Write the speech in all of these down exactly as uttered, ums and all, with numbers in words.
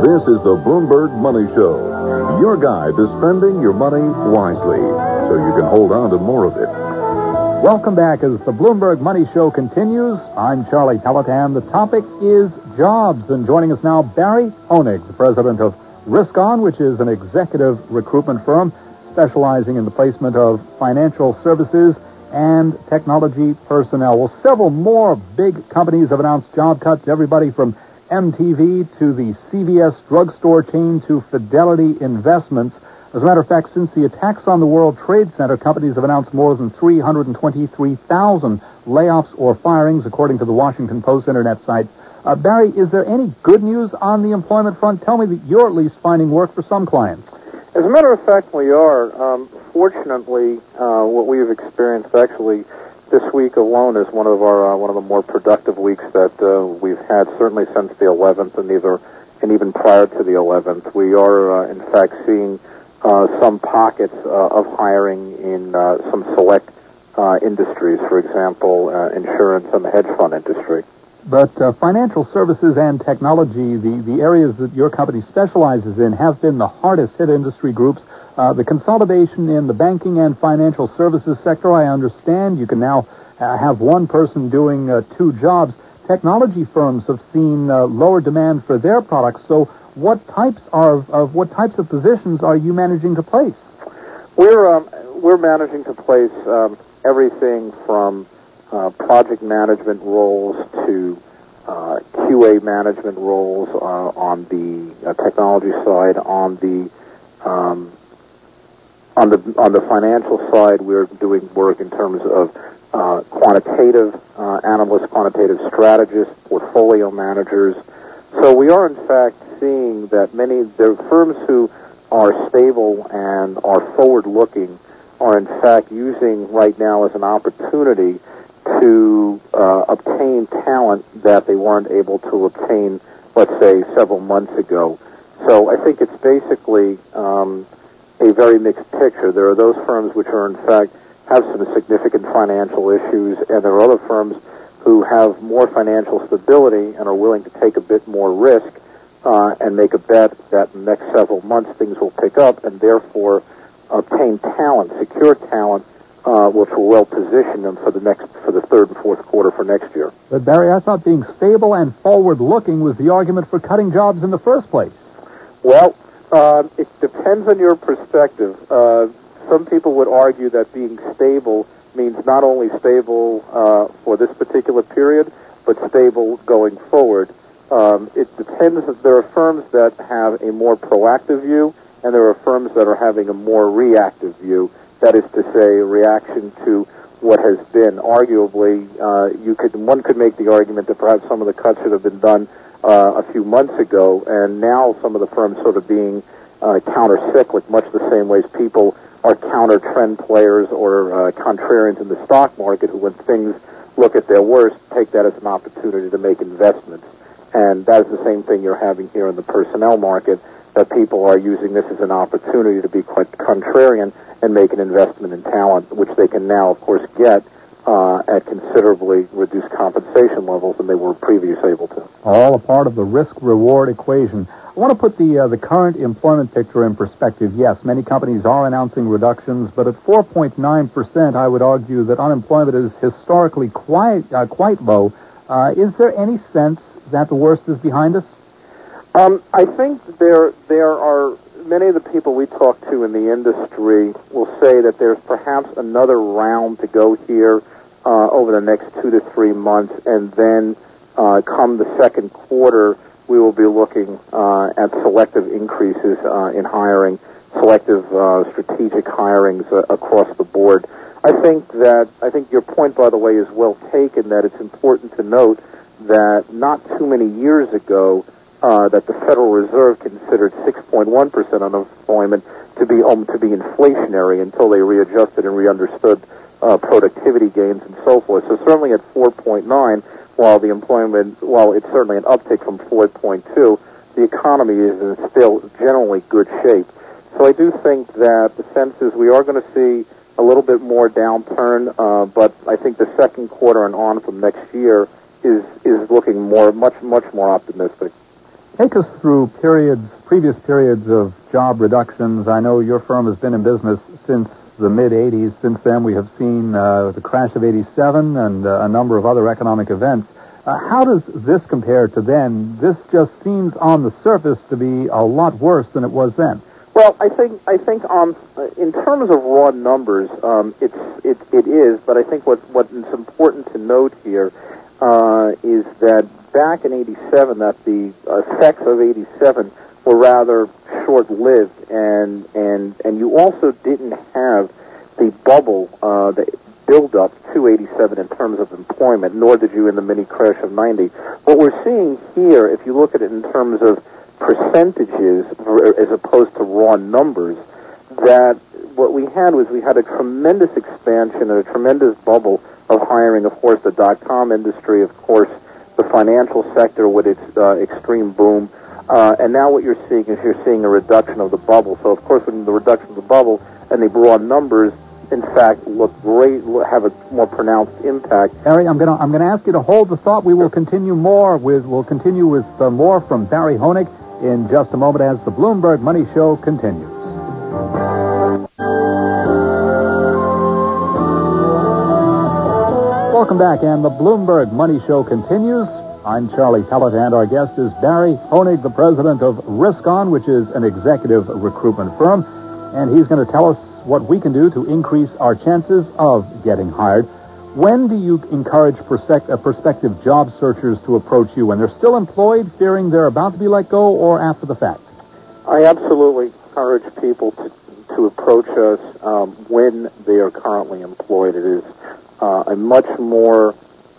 This is the Bloomberg Money Show, your guide to spending your money wisely so you can hold on to more of it. Welcome back as the Bloomberg Money Show continues. I'm Charlie Pelletan. The topic is jobs. And joining us now, Barry Honig, the president of Risk-On, which is an executive recruitment firm specializing in the placement of financial services and technology personnel. Well, several more big companies have announced job cuts, everybody from M T V to the C V S drugstore chain to Fidelity Investments. As a matter of fact, since the attacks on the World Trade Center, companies have announced more than three hundred twenty-three thousand layoffs or firings, according to the Washington Post internet site. Uh, Barry, is there any good news on the employment front? Tell me that you're at least finding work for some clients. As a matter of fact, we are. Um, fortunately, uh, what we have experienced actually this week alone is one of our uh, one of the more productive weeks that uh, we've had, certainly since the eleventh, and either and even prior to the eleventh. We are, uh, in fact, seeing uh, some pockets uh, of hiring in uh, some select uh, industries, for example, uh, insurance and the hedge fund industry. But uh, financial services and technology, the, the areas that your company specializes in, have been the hardest hit industry groups. Uh, the consolidation in the banking and financial services sector, I understand. You can now uh, have one person doing uh, two jobs. Technology firms have seen uh, lower demand for their products. So what types of, of what types of positions are you managing to place? We're um, we're managing to place um, everything from Uh, project management roles to uh, Q A management roles uh, on the uh, technology side. On the um, on the on the financial side, we're doing work in terms of uh, quantitative uh, analysts, quantitative strategists, portfolio managers. So we are in fact seeing that many there are firms who are stable and are forward-looking are in fact using right now as an opportunity to uh, obtain talent that they weren't able to obtain, let's say, several months ago. So I think it's basically um, a very mixed picture. There are those firms which are, in fact, have some significant financial issues, and there are other firms who have more financial stability and are willing to take a bit more risk uh, and make a bet that in the next several months things will pick up, and therefore obtain talent, secure talent, Uh, which will well position them for the next, for the third and fourth quarter for next year. But Barry, I thought being stable and forward-looking was the argument for cutting jobs in the first place. Well, uh, it depends on your perspective. Uh, some people would argue that being stable means not only stable uh, for this particular period, but stable going forward. Um, it depends. There are firms that have a more proactive view, and there are firms that are having a more reactive view. That is to say, a reaction to what has been. Arguably, uh, you could one could make the argument that perhaps some of the cuts should have been done uh, a few months ago, and now some of the firms sort of being uh, counter-cyclic, much the same way as people are counter-trend players or uh, contrarians in the stock market who, when things look at their worst, take that as an opportunity to make investments. And that is the same thing you're having here in the personnel market, that people are using this as an opportunity to be quite contrarian and make an investment in talent, which they can now, of course, get uh, at considerably reduced compensation levels than they were previously able to. All a part of the risk-reward equation. I want to put the uh, the current employment picture in perspective. Yes, many companies are announcing reductions, but at four point nine percent, I would argue that unemployment is historically quite uh, quite low. Uh, is there any sense that the worst is behind us? Um, I think there there are many of the people we talk to in the industry will say that there's perhaps another round to go here uh, over the next two to three months, and then uh, come the second quarter, we will be looking uh, at selective increases uh, in hiring, selective uh, strategic hirings uh, across the board. I think that I think your point, by the way, is well taken. That it's important to note that not too many years ago, Uh, that the Federal Reserve considered six point one percent unemployment to be um, to be inflationary until they readjusted and re-understood uh, productivity gains and so forth. So certainly at four point nine, while the employment, while it's certainly an uptick from four point two, the economy is in still generally good shape. So I do think that the sense is we are going to see a little bit more downturn, uh, but I think the second quarter and on from next year is is looking more much much more optimistic. Take us through periods, previous periods of job reductions. I know your firm has been in business since the mid-eighties. Since then, we have seen uh, the crash of eighty-seven and uh, a number of other economic events. Uh, how does this compare to then? This just seems on the surface to be a lot worse than it was then. Well, I think I think um, in terms of raw numbers, um, it's it it is. But I think what what is important to note here uh, is that back in eighty-seven, that the effects of eighty-seven were rather short-lived, and and and you also didn't have the bubble, uh, the build-up to eighty-seven in terms of employment, nor did you in the mini-crash of ninety. What we're seeing here, if you look at it in terms of percentages as opposed to raw numbers, that what we had was we had a tremendous expansion and a tremendous bubble of hiring, of course, the dot-com industry, of course, the financial sector with its uh, extreme boom. Uh, and now what you're seeing is you're seeing a reduction of the bubble. So, of course, when the reduction of the bubble and the raw numbers, in fact, look great, have a more pronounced impact. Barry, I'm going to I'm going to ask you to hold the thought. We will continue more with we'll continue with uh, more from Barry Honig in just a moment as the Bloomberg Money Show continues. Welcome back, and the Bloomberg Money Show continues. I'm Charlie Pellet, and our guest is Barry Honig, the president of Risk-On, which is an executive recruitment firm, and he's going to tell us what we can do to increase our chances of getting hired. When do you encourage persec- uh, prospective job searchers to approach you? When they're still employed, fearing they're about to be let go, or after the fact? I absolutely encourage people to, to approach us um, when they are currently employed. It is uh, a much more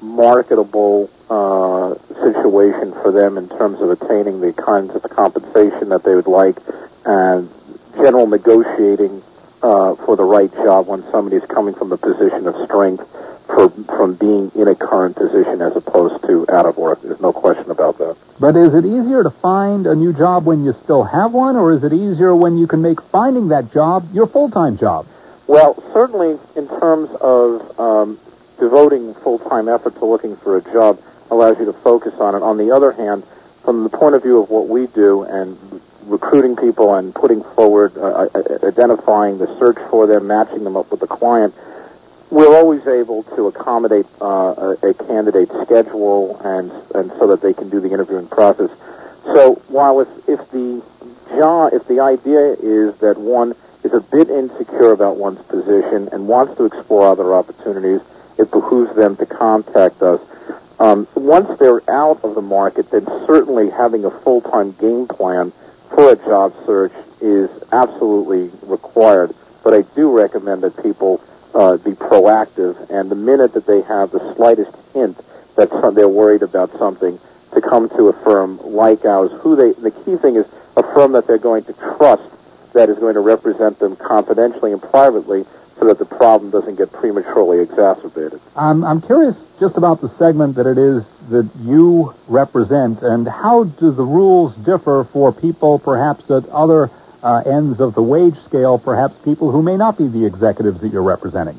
marketable uh, situation for them in terms of attaining the kinds of compensation that they would like and general negotiating uh, for the right job when somebody is coming from a position of strength for, from being in a current position as opposed to out of work. There's no question about that. But is it easier to find a new job when you still have one, or is it easier when you can make finding that job your full-time job? Well, certainly in terms of um, devoting full-time effort to looking for a job allows you to focus on it. On the other hand, from the point of view of what we do and recruiting people and putting forward, uh, identifying the search for them, matching them up with the client, we're always able to accommodate uh, a, a candidate's schedule and and so that they can do the interviewing process. So while if, if the job, if the idea is that one is a bit insecure about one's position and wants to explore other opportunities, it behooves them to contact us. Um, once they're out of the market, then certainly having a full-time game plan for a job search is absolutely required. But I do recommend that people uh, be proactive, and the minute that they have the slightest hint that some, they're worried about something, to come to a firm like ours, who they, the key thing is a firm that they're going to trust, that is going to represent them confidentially and privately, so that the problem doesn't get prematurely exacerbated. Um, I'm curious just about the segment that it is that you represent, and how do the rules differ for people perhaps at other uh, ends of the wage scale, perhaps people who may not be the executives that you're representing?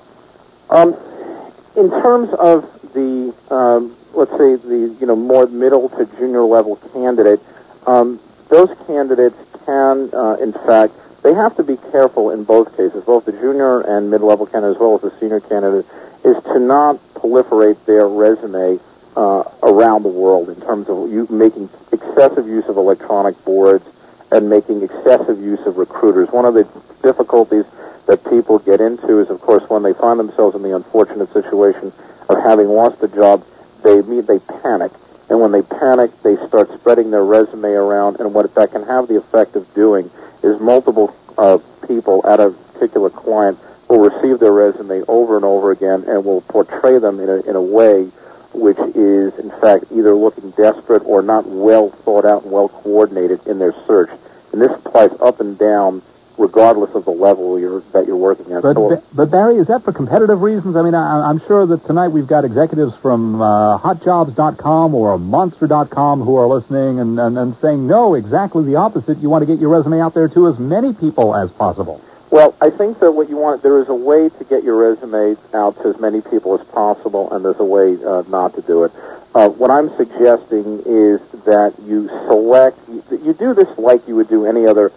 Um, in terms of the, um, let's say, the you know more middle to junior level candidate, um, those candidates can, uh, in fact, they have to be careful in both cases, both the junior and mid-level candidate as well as the senior candidate, is to not proliferate their resume uh, around the world in terms of you making excessive use of electronic boards and making excessive use of recruiters. One of the difficulties that people get into is, of course, when they find themselves in the unfortunate situation of having lost a job, they they panic. And when they panic, they start spreading their resume around, and what that can have the effect of doing is multiple uh, people at a particular client will receive their resume over and over again and will portray them in a, in a way which is, in fact, either looking desperate or not well thought out and well coordinated in their search. And this applies up and down regardless of the level you're, that you're working at. But, so, but Barry, is that for competitive reasons? I mean, I, I'm sure that tonight we've got executives from uh, hot jobs dot com or monster dot com who are listening and, and, and saying, no, exactly the opposite. You want to get your resume out there to as many people as possible. Well, I think that what you want, there is a way to get your resume out to as many people as possible, and there's a way uh, not to do it. Uh, what I'm suggesting is that you select, you, you do this like you would do any other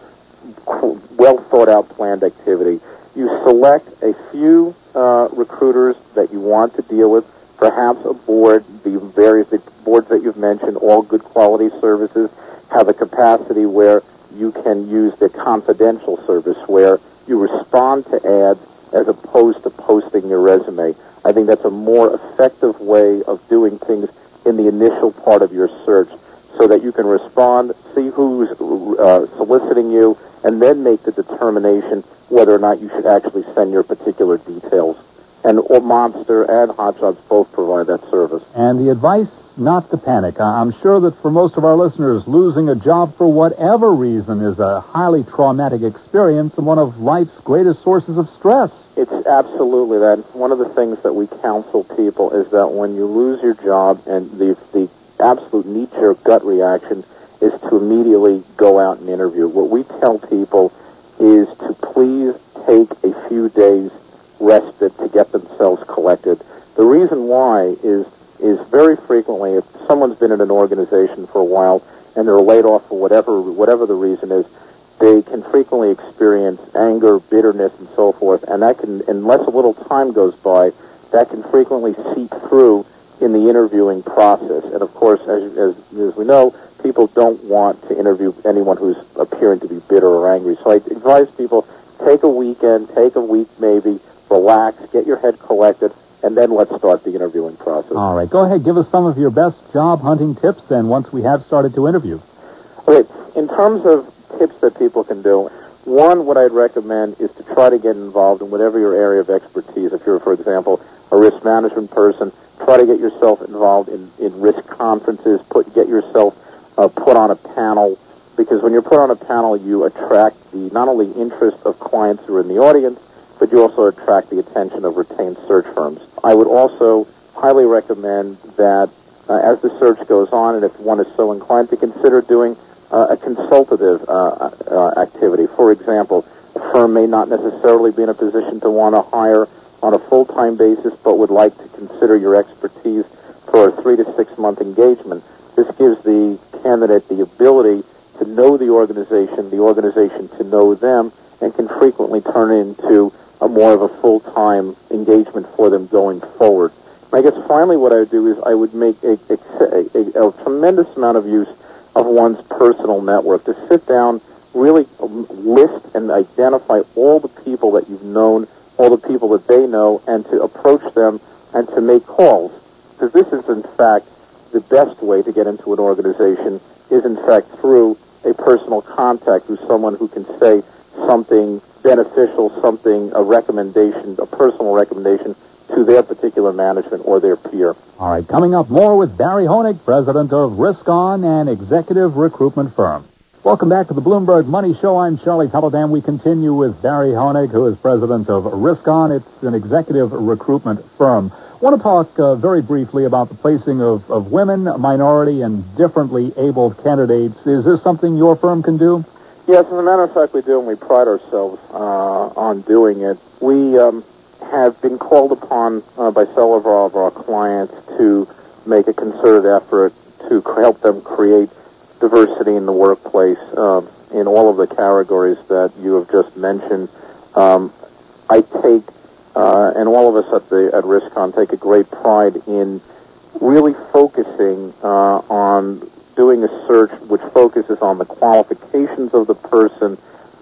well thought out planned activity. You select a few uh, recruiters that you want to deal with, perhaps a board, the various the boards that you've mentioned, all good quality services, have a capacity where you can use the confidential service where you respond to ads as opposed to posting your resume. I think that's a more effective way of doing things in the initial part of your search so that you can respond, see who's uh, soliciting you, and then make the determination whether or not you should actually send your particular details. And or Monster and HotJobs both provide that service. And the advice, not to panic. I'm sure that for most of our listeners, losing a job for whatever reason is a highly traumatic experience and one of life's greatest sources of stress. It's absolutely that. One of the things that we counsel people is that when you lose your job, and the the absolute knee-jerk gut reaction is to immediately go out and interview. What we tell people is to please take a few days respite to get themselves collected. The reason why is is very frequently, if someone's been in an organization for a while and they're laid off for whatever whatever the reason is, they can frequently experience anger, bitterness, and so forth, and that can, unless a little time goes by, that can frequently seep through in the interviewing process. And of course, as, as, as we know, people don't want to interview anyone who's appearing to be bitter or angry. So I advise people, take a weekend, take a week maybe, relax, get your head collected, and then let's start the interviewing process. All right. Go ahead. Give us some of your best job hunting tips then once we have started to interview. Okay. In terms of tips that people can do, one, what I'd recommend is to try to get involved in whatever your area of expertise. If you're, for example, a risk management person, try to get yourself involved in, in risk conferences, put get yourself uh, put on a panel, because when you're put on a panel, you attract the not only interest of clients who are in the audience, but you also attract the attention of retained search firms. I would also highly recommend that uh, as the search goes on, and if one is so inclined, to consider doing uh, a consultative uh, uh, activity. For example, a firm may not necessarily be in a position to want to hire on a full-time basis, but would like to consider your expertise for a three to six month engagement. This gives the candidate the ability to know the organization, the organization to know them, and can frequently turn into a more of a full-time engagement for them going forward. And I guess finally what I would do is I would make a, a, a, a tremendous amount of use of one's personal network, to sit down, really list and identify all the people that you've known, all the people that they know, and to approach them and to make calls. Because this is, in fact, the best way to get into an organization is, in fact, through a personal contact, through someone who can say something beneficial, something, a recommendation, a personal recommendation to their particular management or their peer. All right, coming up, more with Barry Honig, president of Risk On, an executive recruitment firm. Welcome back to the Bloomberg Money Show. I'm Charlie Pelodan. We continue with Barry Honig, who is president of Risk On. It's an executive recruitment firm. I want to talk uh, very briefly about the placing of, of women, minority, and differently abled candidates. Is this something your firm can do? Yes, as a matter of fact, we do, and we pride ourselves uh, on doing it. We um, have been called upon uh, by several of our, of our clients to make a concerted effort to help them create diversity in the workplace uh, in all of the categories that you have just mentioned. Um, I take, uh, and all of us at the at RiskCon take a great pride in really focusing uh, on doing a search which focuses on the qualifications of the person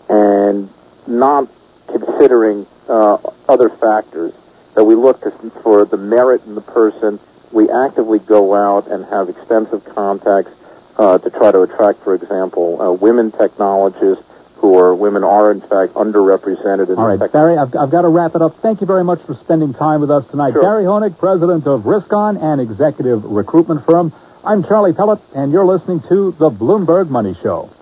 and not considering uh, other factors, that we look to, for the merit in the person. We actively go out and have extensive contacts uh, to try to attract, for example, uh, women technologists who are, women are in fact underrepresented. In All right, tech- Barry, I've, I've got to wrap it up. Thank you very much for spending time with us tonight. Sure. Barry Honig, president of Risk On, an executive recruitment firm. I'm Charlie Pellett, and you're listening to the Bloomberg Money Show.